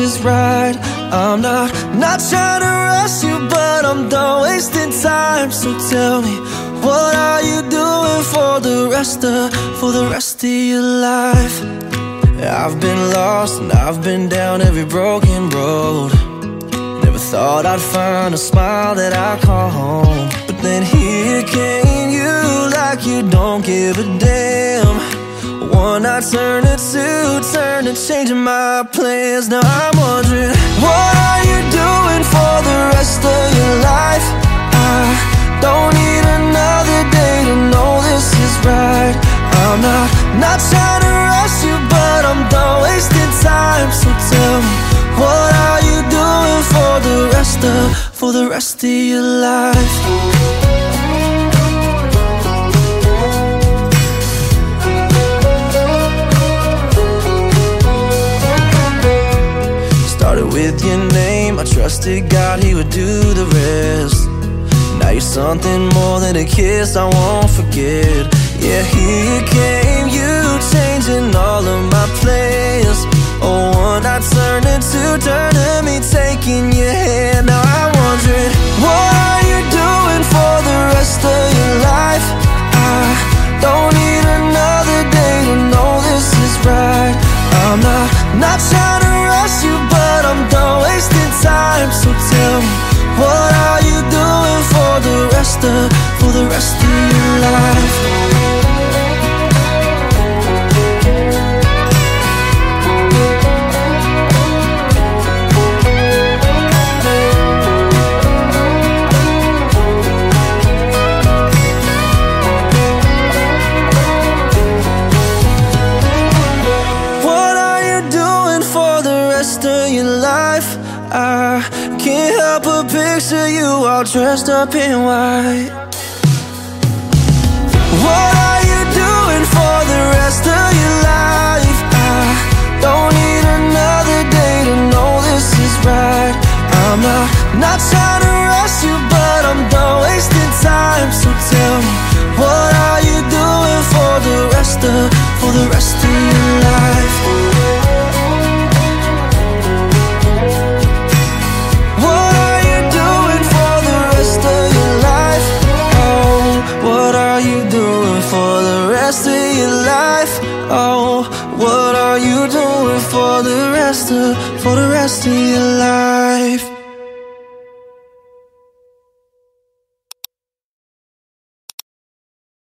is right. I'm not trying to rush you, but I'm done wasting time. So tell me, what are you doing for the rest of your life? I've been lost and I've been down every broken road. Never thought I'd find a smile that I call home, but then here came you, like you don't give a damn. One night turned to two, turned to changing my plans. Now I'm wondering, what are you doing for the rest of your life? I don't need another day to know this is right. I'm not trying to rush you, but I'm done wasting time. So tell me, what are you doing for the rest of your life? Started with your name, I trusted God, He would do the rest. Now you're something more than a kiss I won't forget. Yeah, here came you, changing all of my plans. Oh, one night turned into turn to me, taking your hand. Now I'm wondering, what are you doing for the rest of your life? I don't need another day to know this is right. I'm not trying to rush you, but I'm done wasting time. So tell me, what are you doing for the rest of your life? I can't help but picture you all dressed up in white. What are you doing for the rest of your life? I don't need another day to know this is right. I'm not trying to rush you, but I'm done wasting time. So tell me, what are you doing for the rest of your life? Oh, what are you doing for the rest of your life?